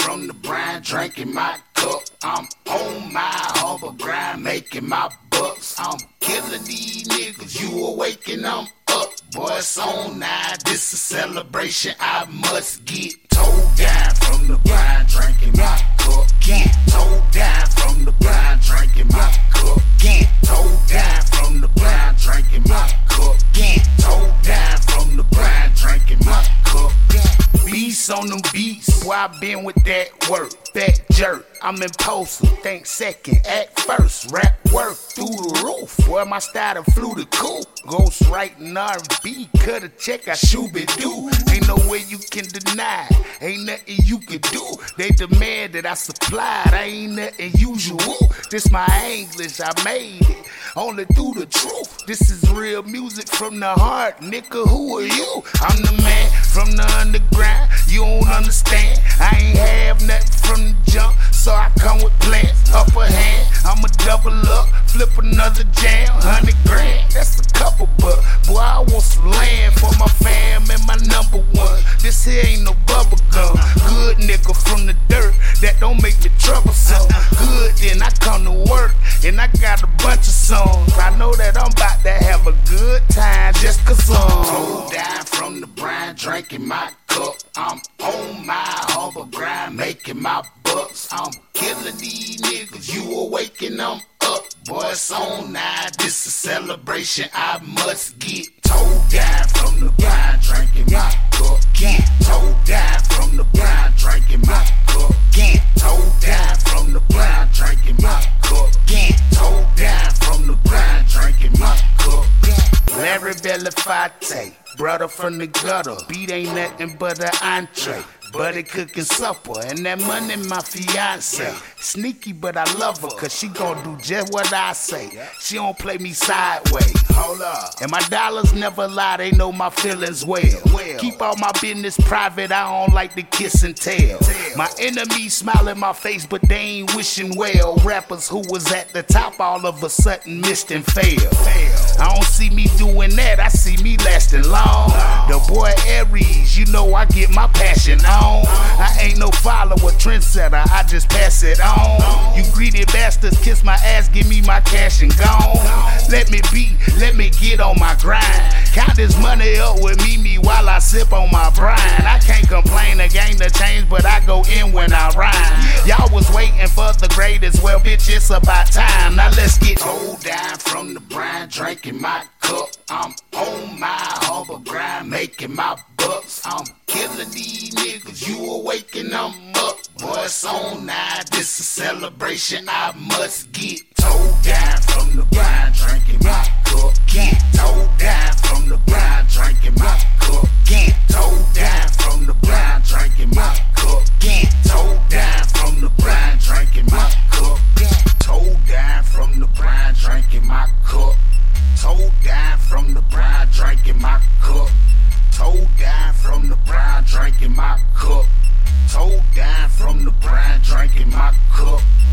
from the brine, drinking my cup. I'm on my humble grind, making my bucks. I'm killing these niggas, you awaken them up. Boy, it's on now, this a celebration, I must get towed down from the brine, drinking my cup. Get towed down from the brine, drinking my cup. Get towed down from the brine, drinking my cup. Get towed down from the brine, drinking my cup. Beats on them beats, boy, I been with that work, that jerk. I'm impulsive, think second, act first, rap work through the roof. Boy, my style flew the cool. Ghost writing R&B, cut a check, I shoot it do. Ain't no way you can deny, ain't nothing you can do. They demand that I supply, I ain't nothing usual. This my English, I made it, only through the truth. This is real music from the heart, nigga, who are you? I'm the man from the underground, you don't understand. I ain't have nothing from the jump, so I come with plans. Upper hand, I'ma double up, flip another jam. 100 grand, that's a couple, but boy, I want some land for my fam and my number one. This here ain't no bubble gum. Good nigga from the dirt, that don't make me troublesome. Good, then I come to work, and I got a bunch of songs. I know that I'm about to have a good time just cause I'm towed down from the brine, drinking my cup. I'm on my humble grind, making my bucks. I'm killing these niggas, you awaken them up. Boy, it's on now, this a celebration, I must get towed down from the brine, drinking my cup. Get towed down from the brine, drinking my cup. Get towed down from the brine, drinking my cup. Get towed down from the brine, drinking my cup. Larry Belafonte, brother from the gutter. Beat ain't nothing but an entree, but it cooking supper, and that money my fiance. Sneaky, but I love her, cause she gon' do just what I say. She don't play me sideways. Hold up. And my dollars never lie, they know my feelings well. Keep all my business private, I don't like to kiss and tell. My enemies smile in my face, but they ain't wishing well. Rappers who was at the top all of a sudden missed and failed. I don't see me doing that, I see me lasting long. The boy Aries, you know I get my passion on. I ain't no follower, trendsetter, I just pass it on. You greedy bastards, kiss my ass, give me my cash and gone. Let me be, let me get on my grind. Count this money up with me while I sip on my brine. I can't complain, the game to change, but I go in when I rhyme. Y'all was waiting for the greatest, well bitch, it's about time. Now let's get towed down from the brine, drinking my cup. I'm on my humble grind, making my bucks. I'm killing these niggas, you awaken them up. Boy, it's on now, this a celebration, I must get towed down from the brine, drinking my cup. Get towed down from the brine, drinking my cup. Get towed down from the brine, drinking my cup. Get towed down from the brine, drinking my cup. Towed down from the brine, drinking my cup. Towed down from the brine, drinking my cup. Towed down from the brine, drinking my cup. Towed down from the brine, drinking my cup.